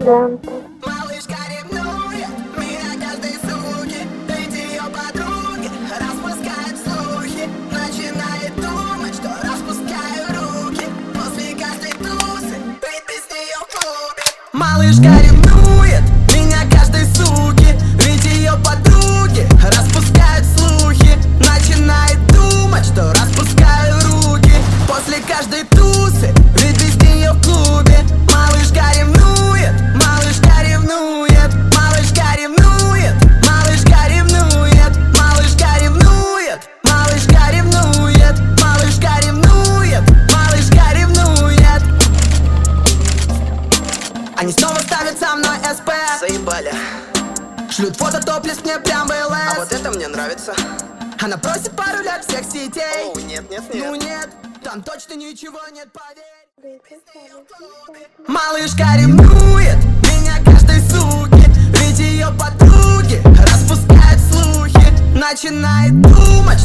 бриллианты. Малышка ревнует меня каждой суки, ведь ее подруги распускают слухи. Начинает думать, что распускаю руки после каждой тусы, ведь без нее в клубе. Малышка ревнует меня каждой суки, ведь ее подруги распускают слухи. Начинает думать, что распускаю руки после каждой тусы, ведь без нее в клубе. Малышка ревнует, малышка ревнует, малышка ревнует, малышка ревнует, малышка ревнует, малышка ревнует, малышка ревнует, малышка ревнует. Они снова ставят со мной СП. Заебали. Шлют фото топлес мне прям в ЛС. А вот это мне нравится. Она просит пару лет всех сетей. Оу, нет, нет, Ну нет. нет, там точно ничего нет, поверь. Малышка ревнует меня каждой суки, ведь ее подруги распускают слухи. Начинает думать,